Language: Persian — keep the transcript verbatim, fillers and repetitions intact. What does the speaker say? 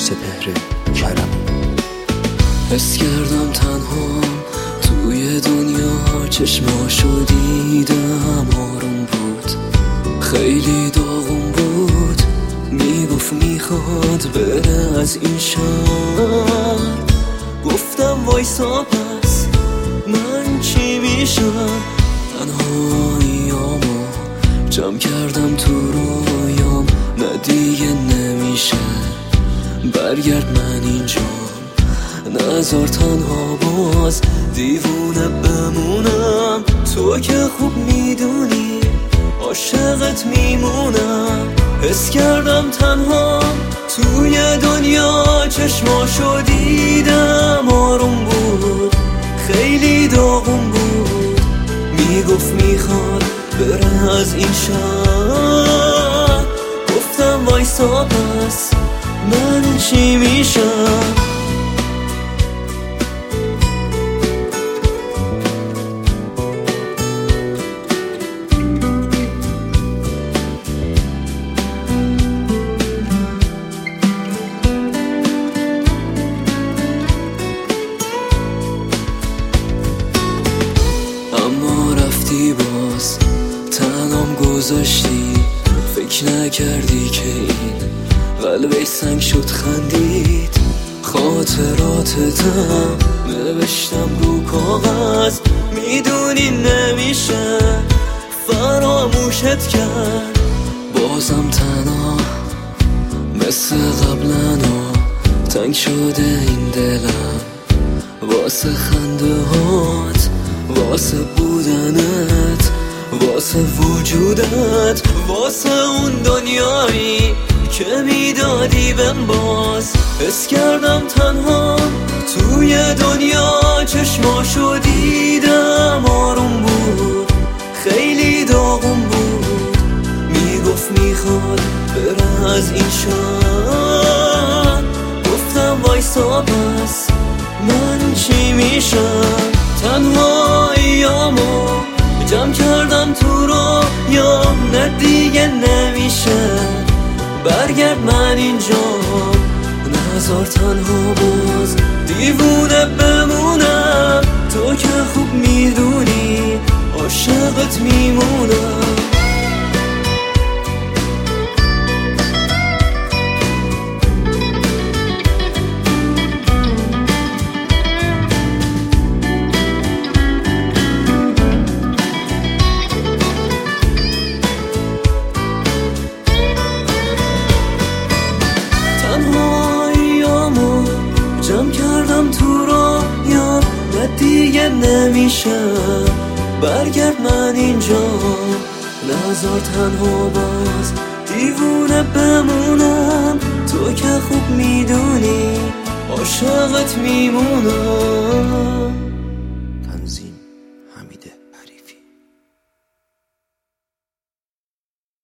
سپهر کرم. حس کردم تنها توی دنیا، چشماشو دیدم آروم بود، خیلی داغون بود، میگفت میخواد بره از این شهر. گفتم وایسا پس من چی میشم، تنهاییامو جمع کردم تو رویام، نه دیگه نمیشه برگرد من اینجا، نذار تنها باز دیوونه بمونم. تو که خوب میدونی عاشقت میمونم. حس کردم تنها توی دنیا، چشماشو دیدم آروم بود، خیلی داغون بود، میگفت میخواد بره از این شهر. گفتم وایسا پس من چی میشم. اما رفتی باز تنام گذاشتی، فکر نکردی که این قلبی سنگ شد خندید. خاطراتتم نوشتم رو کاغذ، میدونی نمیشه فراموشت کرد. بازم تنها مثل قبلنا تنگ شده این دلم، واسه خنده هات، واسه بودنت، واسه وجودت، واسه اون دنیایی که میدادی بهم باز. حس کردم تنها توی دنیا، چشماشو دیدم آروم بود، خیلی داغون بود، میگفت میخواد بره از این شهر. گفتم وایسا پس من چی میشم. تنهاییامو جمع کردم تو رویام، نه دیگه نمیشه برگرد من اینجا، نذار تنها باز دیوونه بمونم. تو که خوب میدونی عاشقت میمونم. جمع کردم تو رویام، نه دیگه نمیشه برگرد من اینجا، نذار تنها باز دیوونه بمونم. تو که خوب میدونی عاشقت میمونم.